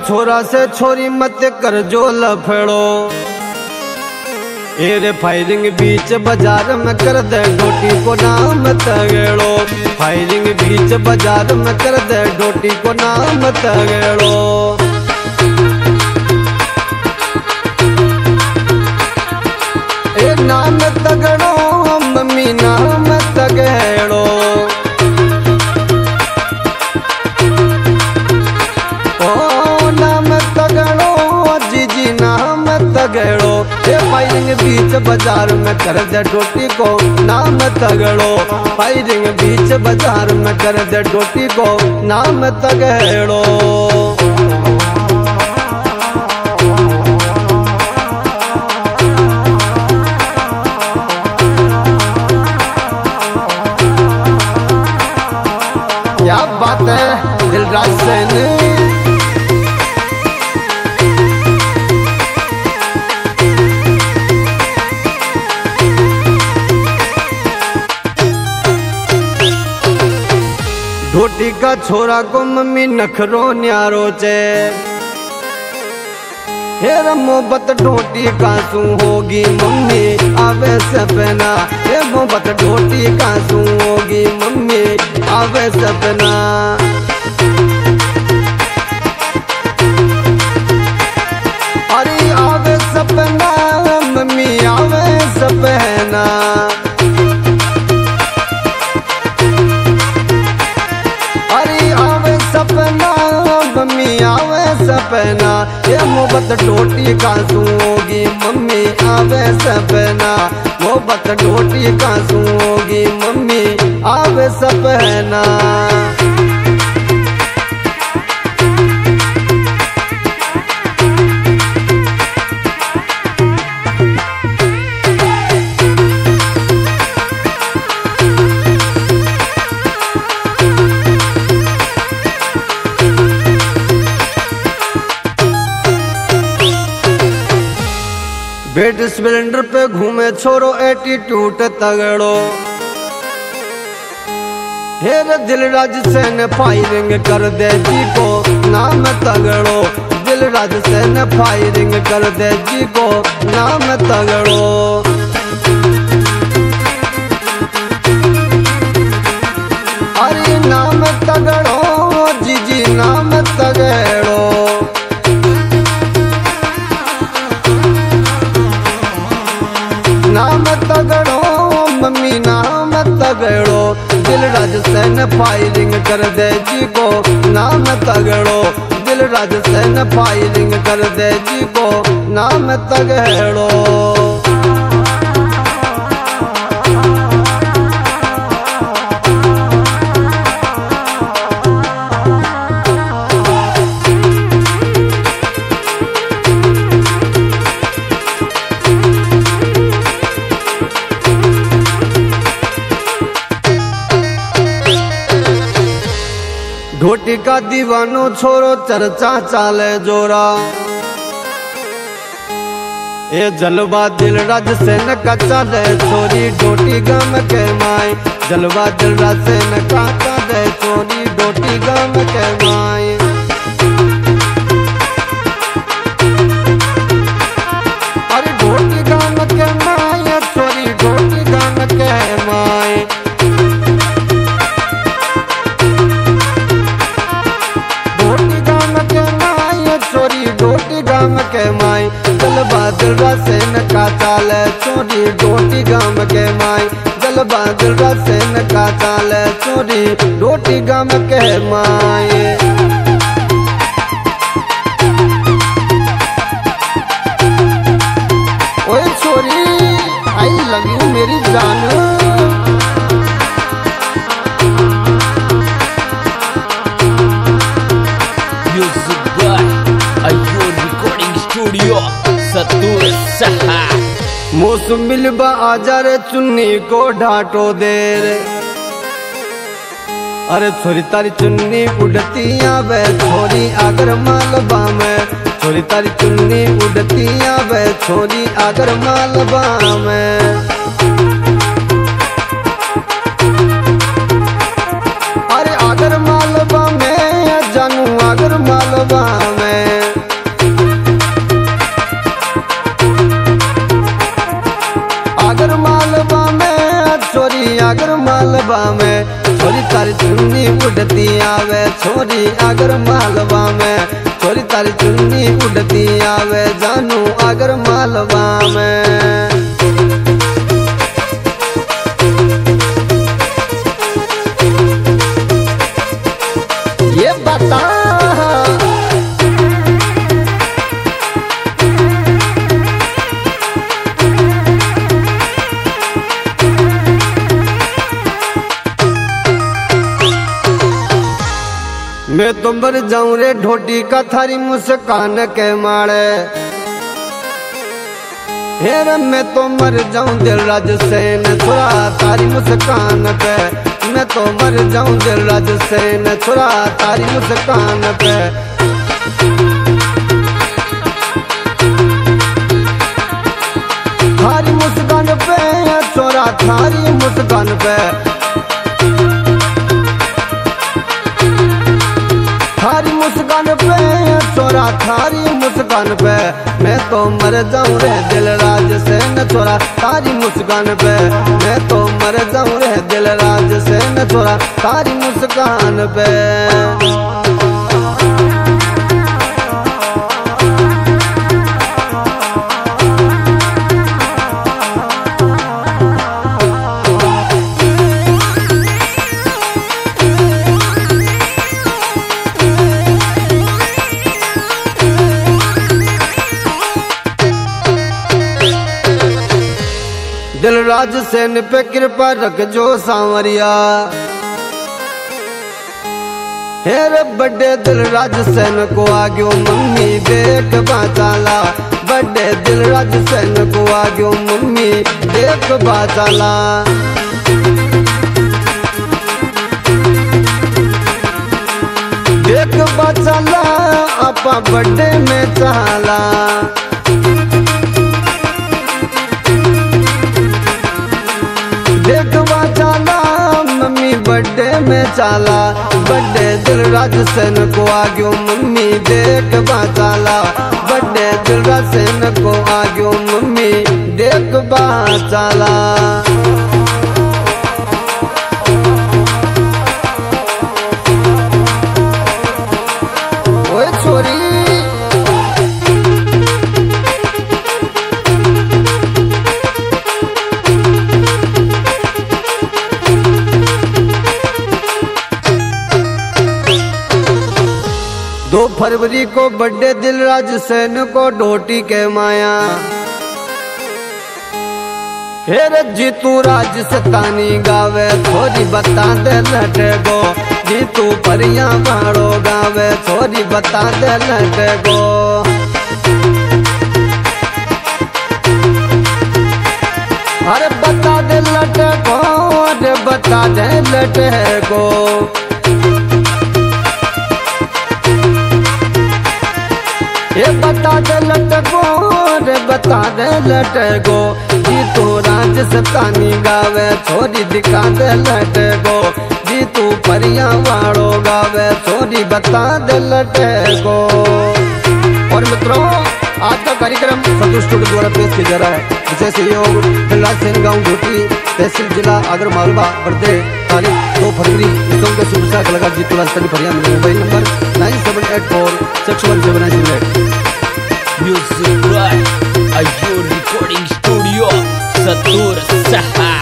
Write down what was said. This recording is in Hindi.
छोरा से छोरी मत कर जो लफड़ो। रे फायरिंग बीच बाजार में कर दे डोटी को नाम तगड़ो। फायरिंग बीच बाजार में कर दे डोटी को नाम तगड़ो। नाम तगड़ो मम्मी नाम तगड़ो। ओ नाम तगड़ो जीजी नाम तगड़ो। ये फायरिंग बीच बाजार में कर दे डोटी को नाम तगड़ो। फायरिंग बीच बाजार में कर दे डोटी को नाम तगड़ो। क्या बात है दिलराज सैनी। ढोटी का छोरा को मम्मी नखरो न्यारो चे। हे मोहब्बत ढोटी कासू होगी मम्मी आवे सपना। हे मोहब्बत ढोटी कासू होगी मम्मी आवे सपना। अरे आवे सपना मम्मी आवे सपना। अरे आवे सपना मम्मी आवे सपना। ये मोहब्बत ढोटी कासू होगी मम्मी आवे सपना। मोहब्बत ढोटी कासू होगी मम्मी आवे सपना। बेड स्प्लेंडर पे घूमे छोरो एटीट्यूड तगड़ो। हेर दिलराज सेन फायरिंग कर दे जी को नाम तगड़ो। दिलराज सेन फायरिंग कर दे जी को नाम तगड़ो। अरे नाम तगड़ो जीजी नाम तगड़ो। नाम तगड़ो मम्मी नाम तगड़ो। दिलराज सेन फायरिंग कर दे जी को नाम तगड़ो। दिलराज सेन फायरिंग कर दे जी को नाम तगड़ो। ढोटी का दीवानो छोरो चर्चा चाले जोरा। ये जलवा दिलराज सेन का चाले छोरी ढोटी गम के माई। जलवा दिलराज सेन का चाले छोरी ढोटी गम के माई। अरे ढोटी गम के माई छोरी ढोटी गम के माई। के माई जलवा दिलराज सेन का चाल चोरी ढोटी गाम के माई। जलवा दिलराज सेन का चाल चोरी ढोटी गाम के माई। ओए छोरी आई लव यू मेरी जान। मौसम मिलबा आजार चुन्नी को ढाटो देर। अरे छोरी तारी चुन्नी उड़ती आवे छोरी आगर मालबा में। छोरी तारी चुन्नी उड़ती आवे छोरी आगर मालबा में। अरे आगर मालबा में जानू आगर मालबा में। अगर मालवा में छोरी तारी चुन्नी उड़ती आवे, छोरी अगर मालवा में छोरी तारी चुन्नी उड़ती आवे, जानू अगर मालवा में। ये बता मैं तो मर जाऊं रे ढोटी का थारी मुस्कान के मारे, हेर मैं तो मर जाऊं दिल राज सेन छुरा तारी मुस्कान पे, मैं तो मर जाऊं दिल राज सेन छुरा तारी मुस्कान पे। थारी मुस्कान पे छोरा थारी मुस्कान पे, थारी मुस्कान पे छोरा थारी मुस्कान पे, मैं तो मर जाऊं रे दिल राज सेन छोरा तारी मुस्कान पे, मैं तो मर जाऊं रे दिल राज सेन छोरा तारी मुस्कान पे। दिल राज सेन पे कृपा रख जो सांवरिया, हेर बड़े दिल राज सेन को आग्यो मम्मी देख बाचाला, बड़े दिल राज सेन को आग्यो मम्मी देख बाचाला। देख बाचाला आपा बड़े में चाला, देखवा चाला मम्मी बर्थडे में चाला, बर्थडे दिल राज सेन को आग्यो मम्मी देखवा चाला, बर्थडे दिल राज सेन को आग्यो मम्मी देखवा चाला। ओए छोरी दो फरवरी को बर्थडे दिल राज सेन को ढोटी के माया, हेर जीतू राज सतानी गावे छोरी बता दे लटे गो, जीतू परिया भाड़ो गावे छोरी बता दे लटे गो। अरे बता दे लटे गो, अरे बता दे लटे गो। ये बता दे लटको रे बता दे लटको, जीतू राज सतानी गावे छोरी दिखा दे लटको, जीतू परिया वाड़ो गावे छोरी बता दे लटको। और मित्रों आज का कार्यक्रम संतोष स्टूडियो द्वारा पेश किया जा रहा है, विशेष सहयोग दिलराज सेन गाँव ढोटी तहसील जिला आगर मालवा बर्थडे तारीख 2 फरवरी इसों के शुभ साथ लगा जीतू राज सतानी परिया में mobile number 9784617908। Music by Ayur Recording Studio Satur Saha।